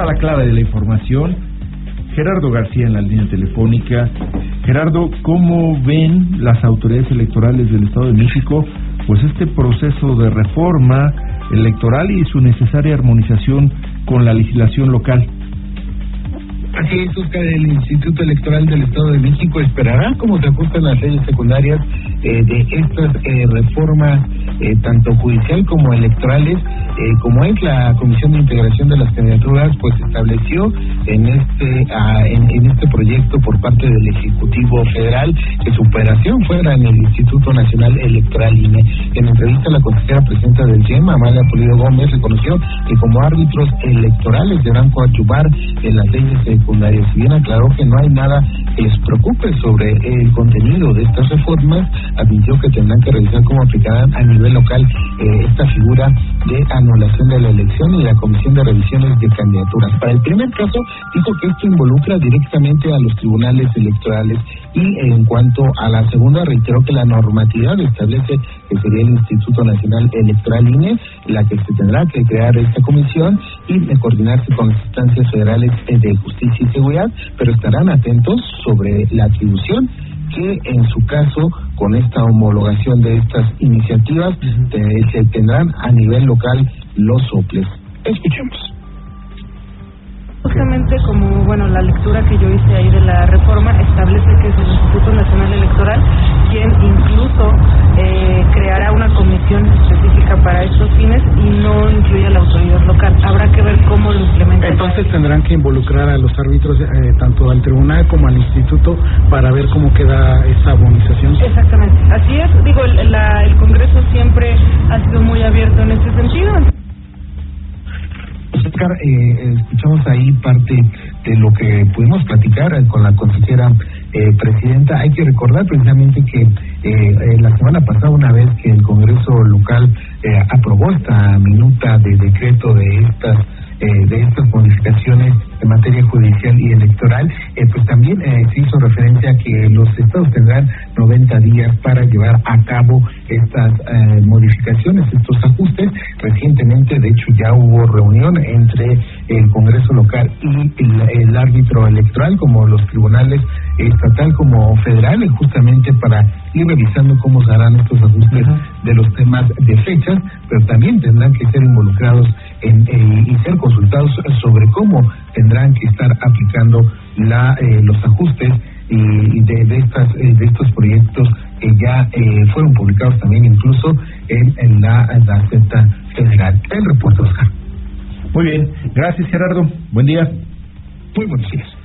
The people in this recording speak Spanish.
la clave de la información. Gerardo García en la línea telefónica. Gerardo, ¿cómo ven las autoridades electorales del Estado de México pues este proceso de reforma electoral y su necesaria armonización con la legislación local? Así es, Oscar, el Instituto Electoral del Estado de México esperará cómo se ajustan las leyes secundarias de estas reformas, tanto judicial como electorales, como es la Comisión de Integración de las Candidaturas, pues estableció en este proyecto por parte del Ejecutivo Federal que su operación fuera en el Instituto Nacional Electoral INE. En entrevista, la consejera presidenta del IEM, Amalia Pulido Gómez, reconoció que como árbitros electorales deberán coadyuvar en las leyes secundarias. Si bien aclaró que no hay nada que les preocupe sobre el contenido de estas reformas, admitió que tendrán que revisar cómo aplicarán a nivel local esta figura de anulación de la elección y la Comisión de Revisiones de Candidaturas. Para el primer caso, dijo que esto involucra directamente a los tribunales electorales, y en cuanto a la segunda, reiteró que la normatividad establece que sería el Instituto Nacional Electoral INE la que se tendrá que crear esta comisión y coordinarse con las instancias federales de justicia y seguridad, pero estarán atentos sobre la atribución que en su caso, con esta homologación de estas iniciativas, se tendrán a nivel local los soples. Escuchemos. Justamente como, la lectura que yo hice ahí de la reforma establece que es el Instituto Nacional Electoral quien incluso creará una comisión específica para estos fines y no incluye a la autoridad local. Habrá que ver cómo lo implementa. Entonces tendrán que involucrar a los árbitros, tanto al tribunal como al instituto, para ver cómo queda esa armonización. Exactamente, así es. Digo, el Congreso siempre ha sido muy abierto en este sentido. Oscar, escuchamos ahí parte de lo que pudimos platicar con la consejera presidenta. Hay que recordar precisamente que la semana pasada, una vez que el Congreso local aprobó esta minuta de decreto de estas modificaciones en materia judicial y electoral, pues también se hizo referencia a que los estados tendrán 90 días para llevar a cabo estas modificaciones, estos ajustes. Recientemente, de hecho, ya hubo reunión entre el Congreso local y el árbitro electoral, como los tribunales estatal como federal, justamente para ir revisando cómo se harán estos ajustes de los temas de fechas, pero también tendrán que ser involucrados y ser consultados sobre cómo tendrán que estar aplicando los ajustes y de estos proyectos que ya fueron publicados también incluso en la Gaceta Federal. El reporte, Oscar. Muy bien, gracias Gerardo, buen día. Muy buenos días.